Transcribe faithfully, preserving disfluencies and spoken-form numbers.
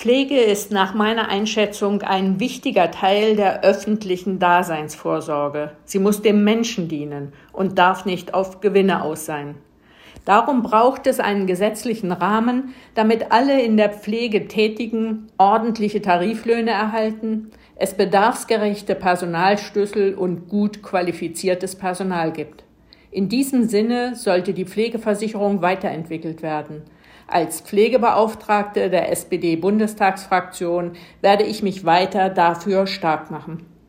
Pflege ist nach meiner Einschätzung ein wichtiger Teil der öffentlichen Daseinsvorsorge. Sie muss dem Menschen dienen und darf nicht auf Gewinne aus sein. Darum braucht es einen gesetzlichen Rahmen, damit alle in der Pflege Tätigen ordentliche Tariflöhne erhalten, es bedarfsgerechte Personalschlüssel und gut qualifiziertes Personal gibt. In diesem Sinne sollte die Pflegeversicherung weiterentwickelt werden. Als Pflegebeauftragte der S P D-Bundestagsfraktion werde ich mich weiter dafür stark machen.